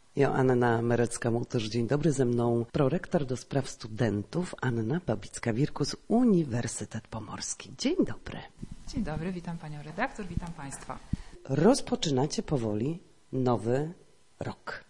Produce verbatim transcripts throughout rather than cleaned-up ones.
Joanna Merecka-Mutysz, dzień dobry, ze mną prorektor do spraw studentów Anna Babicka-Wirkus, Uniwersytet Pomorski. Dzień dobry. Dzień dobry, witam panią redaktor, witam państwa. Rozpoczynacie powoli nowy rok.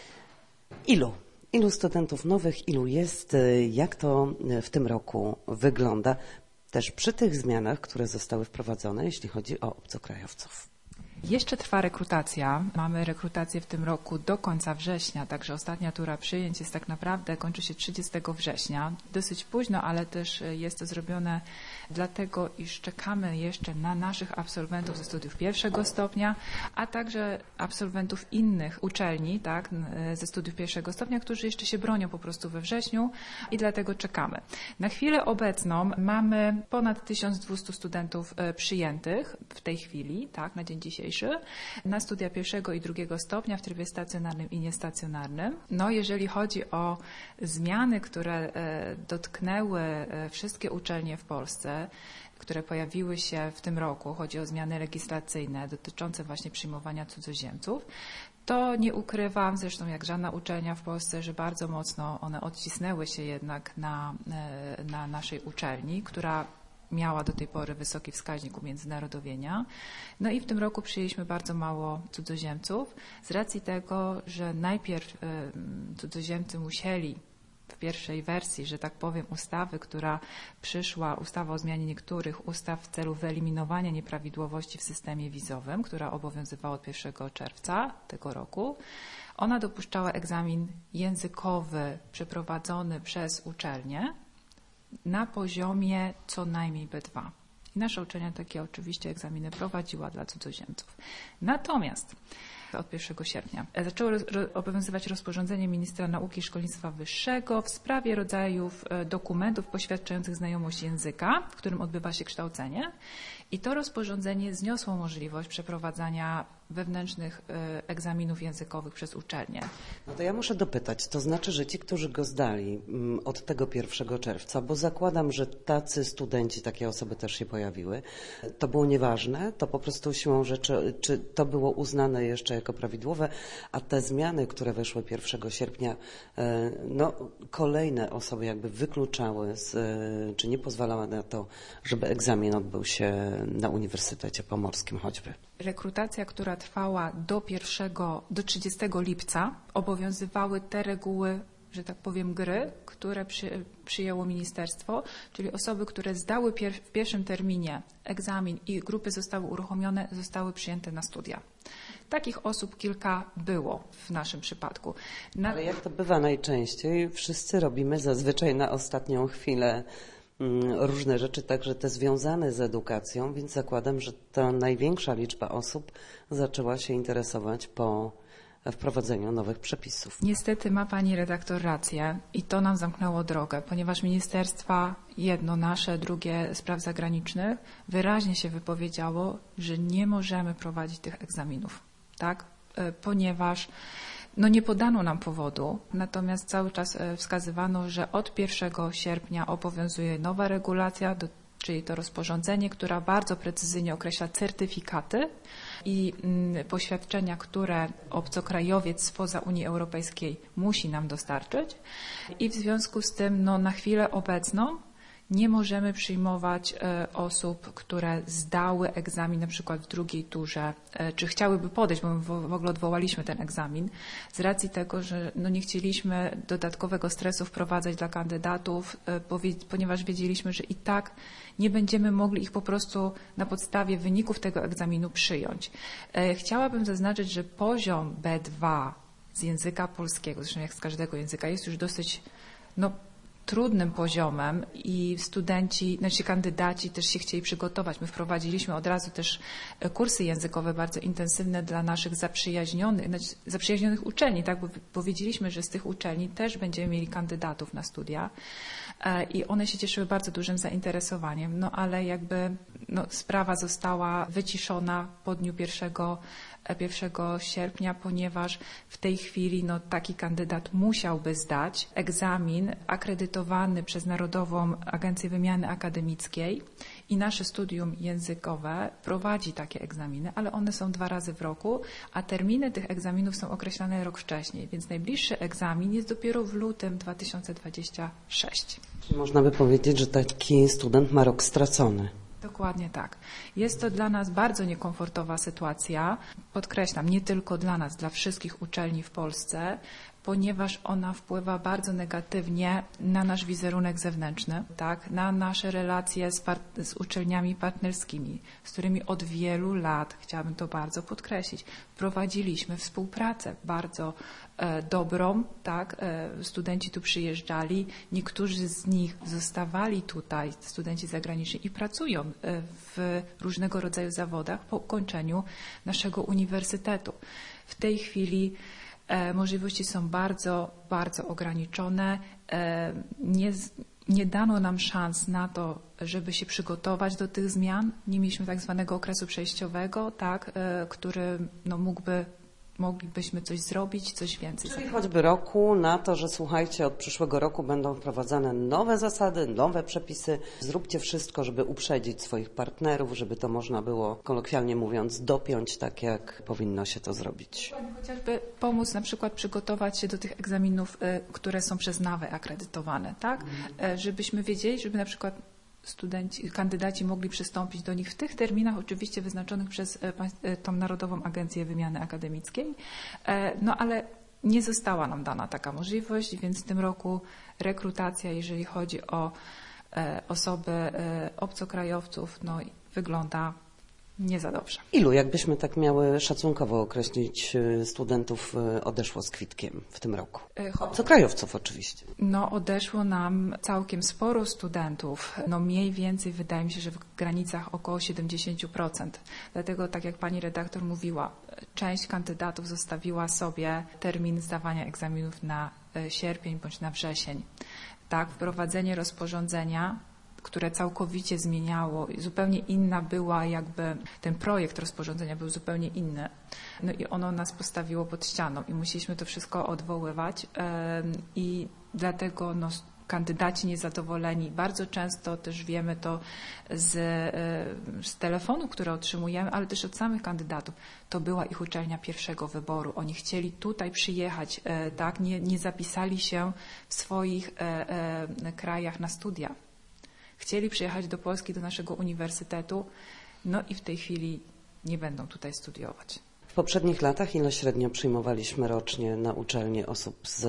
Ilu? Ilu studentów nowych, ilu jest? Jak to w tym roku wygląda? Też przy tych zmianach, które zostały wprowadzone, jeśli chodzi o obcokrajowców. Jeszcze trwa rekrutacja. Mamy rekrutację w tym roku do końca września, także ostatnia tura przyjęć jest tak naprawdę, kończy się trzydziestego września. Dosyć późno, ale też jest to zrobione dlatego, iż czekamy jeszcze na naszych absolwentów ze studiów pierwszego stopnia, a także absolwentów innych uczelni, tak, ze studiów pierwszego stopnia, którzy jeszcze się bronią po prostu we wrześniu i dlatego czekamy. Na chwilę obecną mamy ponad tysiąc dwieście studentów przyjętych w tej chwili, tak, na dzień dzisiejszy, na studia pierwszego i drugiego stopnia w trybie stacjonarnym i niestacjonarnym. No, jeżeli chodzi o zmiany, które dotknęły wszystkie uczelnie w Polsce, które pojawiły się w tym roku, chodzi o zmiany legislacyjne dotyczące właśnie przyjmowania cudzoziemców, to nie ukrywam, zresztą jak żadna uczelnia w Polsce, że bardzo mocno one odcisnęły się jednak na, na naszej uczelni, która miała do tej pory wysoki wskaźnik umiędzynarodowienia. No i w tym roku przyjęliśmy bardzo mało cudzoziemców z racji tego, że najpierw cudzoziemcy musieli w pierwszej wersji, że tak powiem, ustawy, która przyszła, ustawa o zmianie niektórych ustaw w celu wyeliminowania nieprawidłowości w systemie wizowym, która obowiązywała od pierwszego czerwca tego roku. Ona dopuszczała egzamin językowy przeprowadzony przez uczelnię na poziomie co najmniej B dwa. I nasza uczelnia takie oczywiście egzaminy prowadziła dla cudzoziemców. Natomiast od pierwszego sierpnia zaczęło obowiązywać rozporządzenie Ministra Nauki i Szkolnictwa Wyższego w sprawie rodzajów dokumentów poświadczających znajomość języka, w którym odbywa się kształcenie. I to rozporządzenie zniosło możliwość przeprowadzania wewnętrznych egzaminów językowych przez uczelnię. No to ja muszę dopytać, to znaczy, że ci, którzy go zdali od tego pierwszego czerwca, bo zakładam, że tacy studenci, takie osoby też się pojawiły, to było nieważne, to po prostu siłą rzeczy, czy to było uznane jeszcze jako prawidłowe, a te zmiany, które weszły pierwszego sierpnia, no kolejne osoby jakby wykluczały, z, czy nie pozwalały na to, żeby egzamin odbył się na Uniwersytecie Pomorskim choćby. Rekrutacja, która trwała do pierwszego, do trzydziestego lipca, obowiązywały te reguły, że tak powiem, gry, które przy, przyjęło ministerstwo, czyli osoby, które zdały pier, w pierwszym terminie egzamin i grupy zostały uruchomione, zostały przyjęte na studia. Takich osób kilka było w naszym przypadku. Na... Ale jak to bywa najczęściej, wszyscy robimy zazwyczaj na ostatnią chwilę różne rzeczy, także te związane z edukacją, więc zakładam, że ta największa liczba osób zaczęła się interesować po wprowadzeniu nowych przepisów. Niestety ma pani redaktor rację i to nam zamknęło drogę, ponieważ ministerstwa, jedno nasze, drugie spraw zagranicznych, wyraźnie się wypowiedziało, że nie możemy prowadzić tych egzaminów, tak? Ponieważ no nie podano nam powodu, natomiast cały czas wskazywano, że od pierwszego sierpnia obowiązuje nowa regulacja, do, czyli to rozporządzenie, która bardzo precyzyjnie określa certyfikaty i mm, poświadczenia, które obcokrajowiec spoza Unii Europejskiej musi nam dostarczyć. I w związku z tym no, na chwilę obecną nie możemy przyjmować e, osób, które zdały egzamin na przykład w drugiej turze, e, czy chciałyby podejść, bo my w, w ogóle odwołaliśmy ten egzamin, z racji tego, że no, nie chcieliśmy dodatkowego stresu wprowadzać dla kandydatów, e, powie, ponieważ wiedzieliśmy, że i tak nie będziemy mogli ich po prostu na podstawie wyników tego egzaminu przyjąć. E, chciałabym zaznaczyć, że poziom B dwa z języka polskiego, zresztą jak z każdego języka, jest już dosyć no, trudnym poziomem i studenci, znaczy kandydaci też się chcieli przygotować. My wprowadziliśmy od razu też kursy językowe bardzo intensywne dla naszych zaprzyjaźnionych, znaczy zaprzyjaźnionych uczelni, tak, bo, bo wiedzieliśmy, że z tych uczelni też będziemy mieli kandydatów na studia i one się cieszyły bardzo dużym zainteresowaniem, no ale jakby no, sprawa została wyciszona po dniu pierwszego pierwszego sierpnia, ponieważ w tej chwili no, taki kandydat musiałby zdać egzamin akredytowany przez Narodową Agencję Wymiany Akademickiej I nasze studium językowe prowadzi takie egzaminy, ale one są dwa razy w roku, a terminy tych egzaminów są określane rok wcześniej, więc najbliższy egzamin jest dopiero w lutym dwa tysiące dwudziestym trzecim. Można by powiedzieć, że taki student ma rok stracony. Dokładnie tak. Jest to dla nas bardzo niekomfortowa sytuacja. Podkreślam, nie tylko dla nas, dla wszystkich uczelni w Polsce, ponieważ ona wpływa bardzo negatywnie na nasz wizerunek zewnętrzny, tak, na nasze relacje z, part- z uczelniami partnerskimi, z którymi od wielu lat, chciałabym to bardzo podkreślić, prowadziliśmy współpracę bardzo e, dobrą, tak, e, studenci tu przyjeżdżali, niektórzy z nich zostawali tutaj, studenci zagraniczni i pracują e, w różnego rodzaju zawodach po ukończeniu naszego uniwersytetu. W tej chwili możliwości są bardzo, bardzo ograniczone. Nie, nie dano nam szans na to, żeby się przygotować do tych zmian. Nie mieliśmy tak zwanego okresu przejściowego, tak, który no, mógłby, moglibyśmy coś zrobić, coś więcej. Czyli choćby roku na to, że słuchajcie, od przyszłego roku będą wprowadzane nowe zasady, nowe przepisy. Zróbcie wszystko, żeby uprzedzić swoich partnerów, żeby to można było, kolokwialnie mówiąc, dopiąć tak, jak powinno się to zrobić. Chociażby pomóc na przykład przygotować się do tych egzaminów, które są przez NAWE akredytowane, tak? Żebyśmy wiedzieli, żeby na przykład studenci, kandydaci mogli przystąpić do nich w tych terminach oczywiście wyznaczonych przez tą Narodową Agencję Wymiany Akademickiej, no ale nie została nam dana taka możliwość, więc w tym roku rekrutacja, jeżeli chodzi o osoby obcokrajowców, no wygląda nie za dobrze. Ilu, jakbyśmy tak miały szacunkowo określić, studentów odeszło z kwitkiem w tym roku? Obcokrajowców oczywiście. No odeszło nam całkiem sporo studentów. No mniej więcej wydaje mi się, że w granicach około siedemdziesiąt procent. Dlatego tak jak pani redaktor mówiła, część kandydatów zostawiła sobie termin zdawania egzaminów na sierpień bądź na wrzesień. Tak, wprowadzenie rozporządzenia, które całkowicie zmieniało, zupełnie inna była jakby, ten projekt rozporządzenia był zupełnie inny. No i ono nas postawiło pod ścianą i musieliśmy to wszystko odwoływać i dlatego no, kandydaci niezadowoleni, bardzo często też wiemy to z, z telefonu, które otrzymujemy, ale też od samych kandydatów. To była ich uczelnia pierwszego wyboru. Oni chcieli tutaj przyjechać, tak, nie, nie zapisali się w swoich krajach na studia. Chcieli przyjechać do Polski, do naszego uniwersytetu, no i w tej chwili nie będą tutaj studiować. W poprzednich latach ile średnio przyjmowaliśmy rocznie na uczelnię osób z,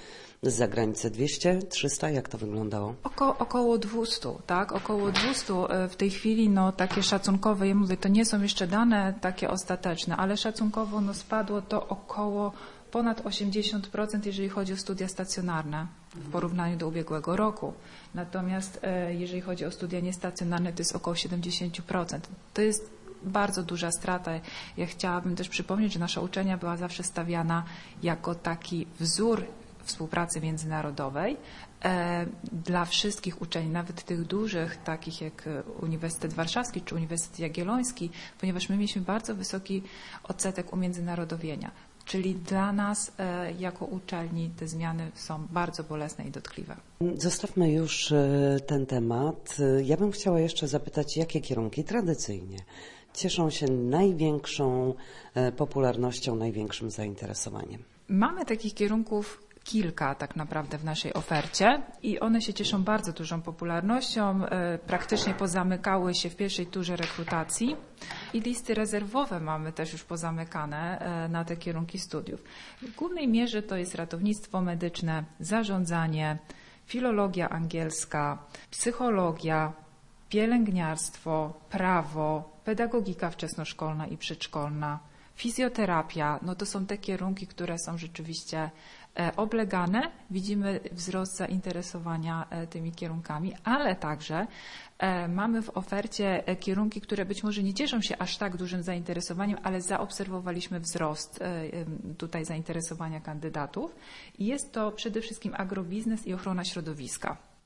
z zagranicy? dwieście, trzysta? Jak to wyglądało? Oko, około dwieście, tak? Około dwieście. W tej chwili no takie szacunkowe, ja mówię, to nie są jeszcze dane takie ostateczne, ale szacunkowo no spadło to około ponad osiemdziesiąt procent, jeżeli chodzi o studia stacjonarne w porównaniu do ubiegłego roku. Natomiast e, jeżeli chodzi o studia niestacjonarne, to jest około siedemdziesiąt procent. To jest bardzo duża strata. Ja chciałabym też przypomnieć, że nasza uczelnia była zawsze stawiana jako taki wzór współpracy międzynarodowej e, dla wszystkich uczelni, nawet tych dużych, takich jak Uniwersytet Warszawski czy Uniwersytet Jagielloński, ponieważ my mieliśmy bardzo wysoki odsetek umiędzynarodowienia. Czyli dla nas e, jako uczelni te zmiany są bardzo bolesne i dotkliwe. Zostawmy już e, ten temat. Ja bym chciała jeszcze zapytać, jakie kierunki tradycyjnie cieszą się największą e, popularnością, największym zainteresowaniem? Mamy takich kierunków kilka tak naprawdę w naszej ofercie i one się cieszą bardzo dużą popularnością, e, praktycznie pozamykały się w pierwszej turze rekrutacji i listy rezerwowe mamy też już pozamykane e, na te kierunki studiów. W głównej mierze to jest ratownictwo medyczne, zarządzanie, filologia angielska, psychologia, pielęgniarstwo, prawo, pedagogika wczesnoszkolna i przedszkolna, fizjoterapia. No to są te kierunki, które są rzeczywiście oblegane. Widzimy wzrost zainteresowania tymi kierunkami, ale także mamy w ofercie kierunki, które być może nie cieszą się aż tak dużym zainteresowaniem, ale zaobserwowaliśmy wzrost tutaj zainteresowania kandydatów. I jest to przede wszystkim agrobiznes i ochrona środowiska.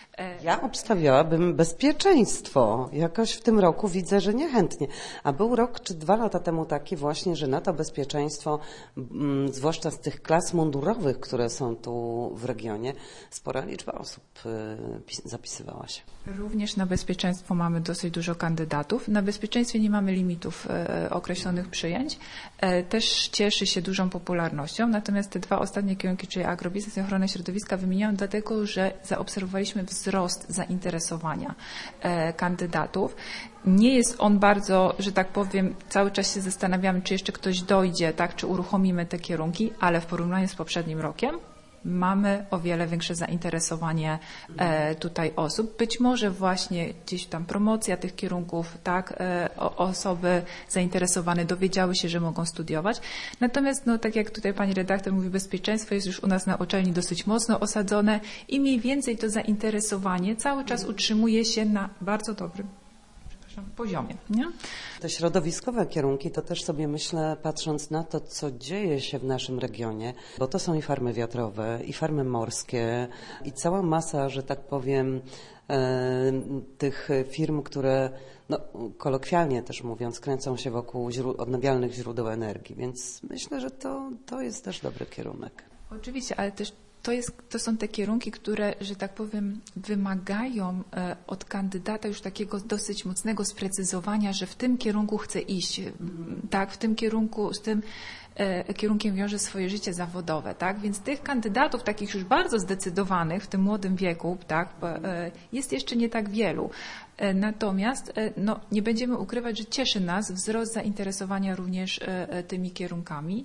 Ja obstawiałabym bezpieczeństwo. Jakoś w tym roku widzę, że niechętnie. A był rok czy dwa lata temu taki właśnie, że na to bezpieczeństwo, m, zwłaszcza z tych klas mundurowych, które są tu w regionie, spora liczba osób y, zapisywała się. Również na bezpieczeństwo mamy dosyć dużo kandydatów. Na bezpieczeństwie nie mamy limitów e, określonych przyjęć. E, też cieszy się dużą popularnością. Natomiast te dwa ostatnie kierunki, czyli agrobiznes i ochronę środowiska, wymieniam dlatego, że zaobserwowaliśmy wzrost zainteresowania e, kandydatów. Nie jest on bardzo, że tak powiem, cały czas się zastanawiamy, czy jeszcze ktoś dojdzie, tak, czy uruchomimy te kierunki, ale w porównaniu z poprzednim rokiem mamy o wiele większe zainteresowanie e, tutaj osób. Być może właśnie gdzieś tam promocja tych kierunków, tak, e, o, osoby zainteresowane dowiedziały się, że mogą studiować. Natomiast, no, tak jak tutaj pani redaktor mówi, bezpieczeństwo jest już u nas na uczelni dosyć mocno osadzone i mniej więcej to zainteresowanie cały czas utrzymuje się na bardzo dobrym poziomie. Nie? Te środowiskowe kierunki to też sobie myślę, patrząc na to, co dzieje się w naszym regionie, bo to są i farmy wiatrowe, i farmy morskie, i cała masa, że tak powiem, e, tych firm, które, no, kolokwialnie też mówiąc, kręcą się wokół źró- odnawialnych źródeł energii, więc myślę, że to, to jest też dobry kierunek. Oczywiście, ale też To, jest, to są te kierunki, które, że tak powiem, wymagają e, od kandydata już takiego dosyć mocnego sprecyzowania, że w tym kierunku chce iść, tak, w tym kierunku, z tym e, kierunkiem wiąże swoje życie zawodowe, tak, więc tych kandydatów takich już bardzo zdecydowanych w tym młodym wieku, tak, e, jest jeszcze nie tak wielu. Natomiast no, nie będziemy ukrywać, że cieszy nas wzrost zainteresowania również tymi kierunkami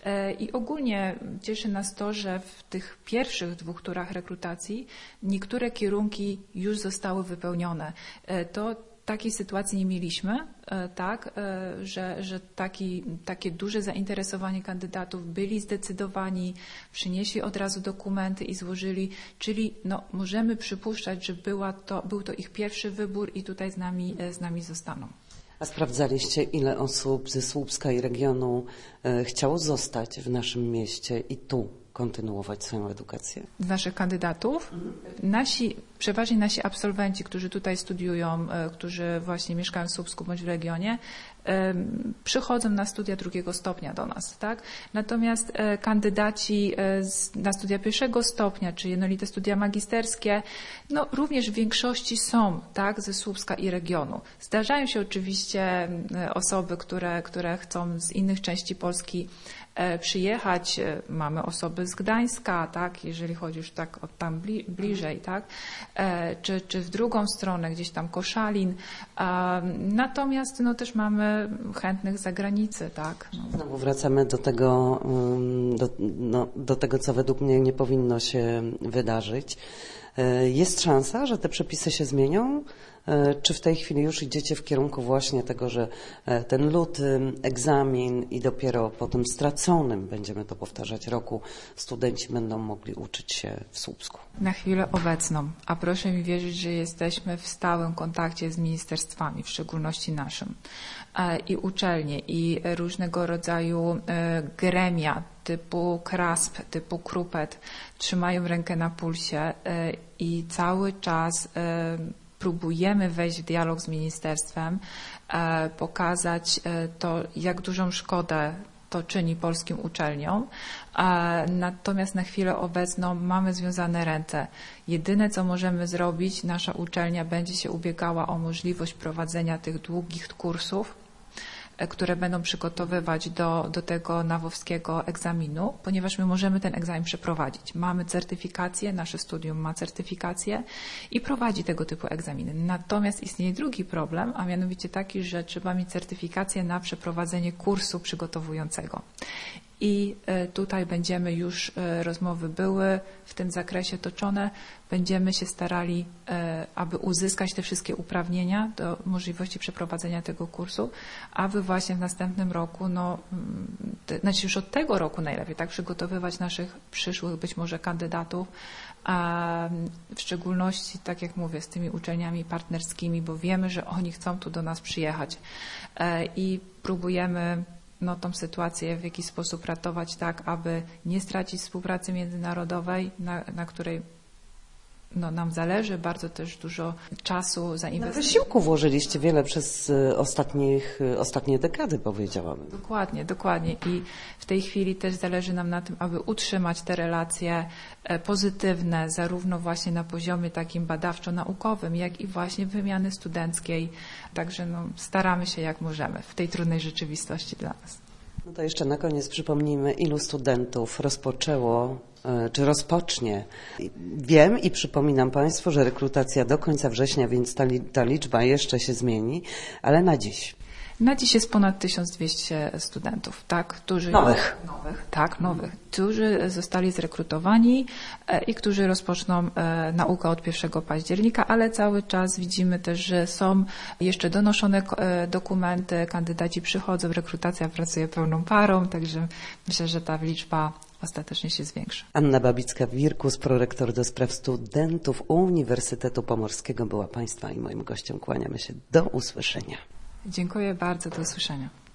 i ogólnie cieszy nas to, że w tych pierwszych dwóch turach rekrutacji niektóre kierunki już zostały wypełnione. To takiej sytuacji nie mieliśmy, tak, że, że taki, takie duże zainteresowanie kandydatów, byli zdecydowani, przynieśli od razu dokumenty i złożyli, czyli no, możemy przypuszczać, że była to, był to ich pierwszy wybór i tutaj z nami, z nami zostaną. A sprawdzaliście, ile osób ze Słupska i regionu chciało zostać w naszym mieście i tu kontynuować swoją edukację? Z naszych kandydatów? Nasi, przeważnie nasi absolwenci, którzy tutaj studiują, którzy właśnie mieszkają w Słupsku bądź w regionie, przychodzą na studia drugiego stopnia do nas, tak? Natomiast kandydaci na studia pierwszego stopnia, czy jednolite studia magisterskie, no również w większości są, tak, ze Słupska i regionu. Zdarzają się oczywiście osoby, które, które chcą z innych części Polski przyjechać. Mamy osoby z Gdańska, tak, jeżeli chodzi już tak od tam bli, bliżej, tak, czy, czy w drugą stronę, gdzieś tam Koszalin. Natomiast no, też mamy chętnych z zagranicy, tak. No. Znowu wracamy do tego, do, no, do tego, co według mnie nie powinno się wydarzyć. Jest szansa, że te przepisy się zmienią? Czy w tej chwili już idziecie w kierunku właśnie tego, że ten luty, egzamin i dopiero po tym straconym, będziemy to powtarzać, roku studenci będą mogli uczyć się w Słupsku? Na chwilę obecną, a proszę mi wierzyć, że jesteśmy w stałym kontakcie z ministerstwami, w szczególności naszym, i uczelnie, i różnego rodzaju gremia typu KRASP, typu KRUPET trzymają rękę na pulsie i cały czas próbujemy wejść w dialog z ministerstwem, pokazać to, jak dużą szkodę to czyni polskim uczelniom. Natomiast na chwilę obecną mamy związane ręce. Jedyne, co możemy zrobić, nasza uczelnia będzie się ubiegała o możliwość prowadzenia tych długich kursów, które będą przygotowywać do, do tego nawowskiego egzaminu, ponieważ my możemy ten egzamin przeprowadzić. Mamy certyfikację, nasze studium ma certyfikację i prowadzi tego typu egzaminy. Natomiast istnieje drugi problem, a mianowicie taki, że trzeba mieć certyfikację na przeprowadzenie kursu przygotowującego. I tutaj będziemy już, rozmowy były w tym zakresie toczone, będziemy się starali, aby uzyskać te wszystkie uprawnienia do możliwości przeprowadzenia tego kursu, aby właśnie w następnym roku, no, te, znaczy już od tego roku najlepiej, tak, przygotowywać naszych przyszłych być może kandydatów, a w szczególności, tak jak mówię, z tymi uczelniami partnerskimi, bo wiemy, że oni chcą tu do nas przyjechać i próbujemy no, tą sytuację w jakiś sposób ratować tak, aby nie stracić współpracy międzynarodowej, na, na której no, nam zależy, bardzo też dużo czasu Na zainwestujemy. wysiłku włożyliście wiele przez y, ostatnich, y, ostatnie dekady, powiedziałabym. Dokładnie, dokładnie. I w tej chwili też zależy nam na tym, aby utrzymać te relacje e, pozytywne, zarówno właśnie na poziomie takim badawczo-naukowym, jak i właśnie wymiany studenckiej. Także no, staramy się jak możemy w tej trudnej rzeczywistości dla nas. No to jeszcze na koniec przypomnijmy, ilu studentów rozpoczęło, y, czy rozpocznie. Wiem i przypominam Państwu, że rekrutacja do końca września, więc ta, li, ta liczba jeszcze się zmieni, ale na dziś. Na dziś jest ponad tysiąc dwieście studentów, tak, którzy... Nowych. Nowych, tak, nowych, którzy zostali zrekrutowani e, i którzy rozpoczną e, naukę od pierwszego października, ale cały czas widzimy też, że są jeszcze donoszone e, dokumenty, kandydaci przychodzą, rekrutacja pracuje pełną parą, także myślę, że ta liczba ostatecznie się zwiększy. Anna Babicka-Wirkus, prorektor do spraw studentów Uniwersytetu Pomorskiego, była Państwa i moim gościem. Kłaniamy się. Do usłyszenia. Dziękuję bardzo, do usłyszenia.